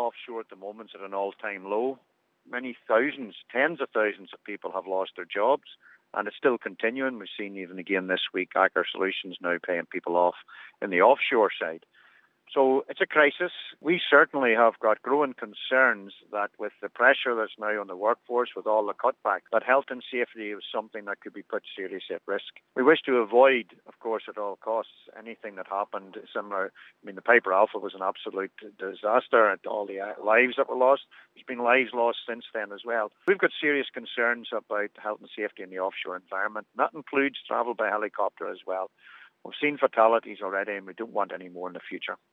offshore at the moment is at an all-time low. Many thousands, tens of thousands of people have lost their jobs, and it's still continuing. We've seen even again this week, Aker Solutions now paying people off in the offshore side. So it's a crisis. We certainly have got growing concerns that with the pressure that's now on the workforce, with all the cutbacks, that health and safety is something that could be put seriously at risk. We wish to avoid, of course, at all costs, anything that happened similar. I mean, the Piper Alpha was an absolute disaster, and all the lives that were lost. There's been lives lost since then as well. We've got serious concerns about health and safety in the offshore environment. And that includes travel by helicopter as well. We've seen fatalities already, and we don't want any more in the future.